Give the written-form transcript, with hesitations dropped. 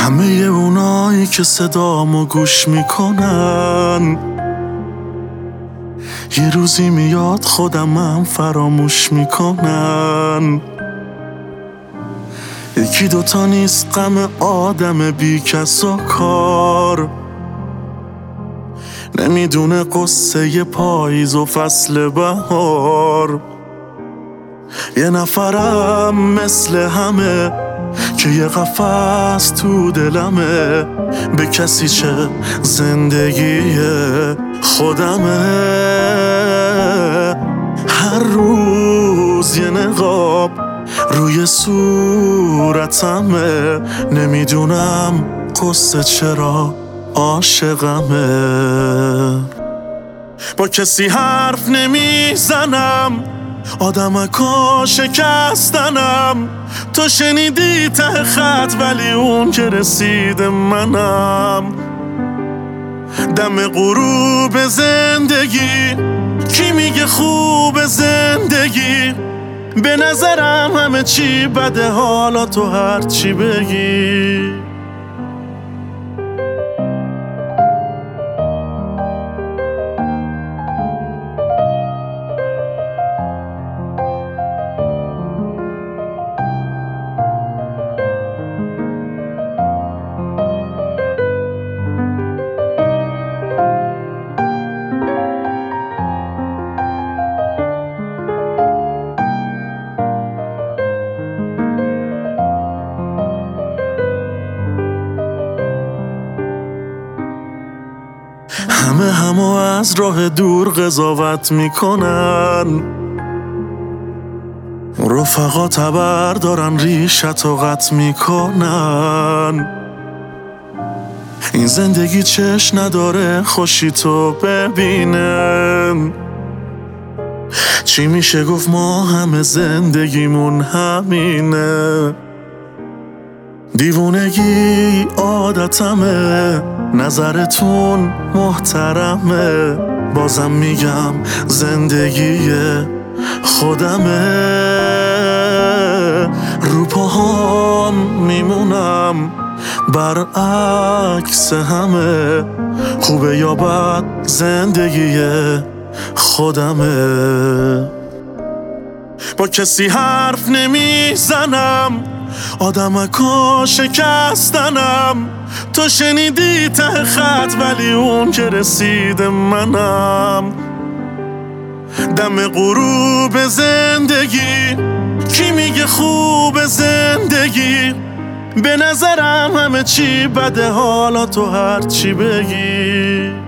همه اونایی که صدامو گوش میکنن یه روزی میاد خودمم فراموش میکنن. یکی دوتا نیست غم آدم بی کس و کار، نمیدونه قصه پاییز و فصل بهار. یه نفرم مثل همه که یه قفس تو دلمه، به کسی چه زندگی خودمه. هر روز یه نقاب روی صورتمه، نمیدونم قصه چرا عاشقمه. با کسی حرف نمیزنم، آدمکا شکستنم. تو شنیدی ته خط ولی اون که رسید منم. دم غروب زندگی کی میگه خوب زندگی؟ به نظرم همه چی بده، حالا تو هر چی بگی. همه از راه دور قضاوت میکنن، رفقا تبر دارن ریشت و قط میکنن. این زندگی چش نداره خوشی تو ببینن. چی میشه گفت ما همه زندگیمون همینه. دیوونگی عادتمه، نظرتون محترمه. بازم میگم زندگی خودمه. رو پاهام میمونم برعکس همه، خوبه یا بد زندگی خودمه. با کسی حرف نمیزنم، آدمکا شکستنم. تو شنیدی ته خط ولی اون که رسید منم. دم غروب زندگی کی میگه خوب زندگی؟ به نظرم همه چی بده، حالا تو هر چی بگی.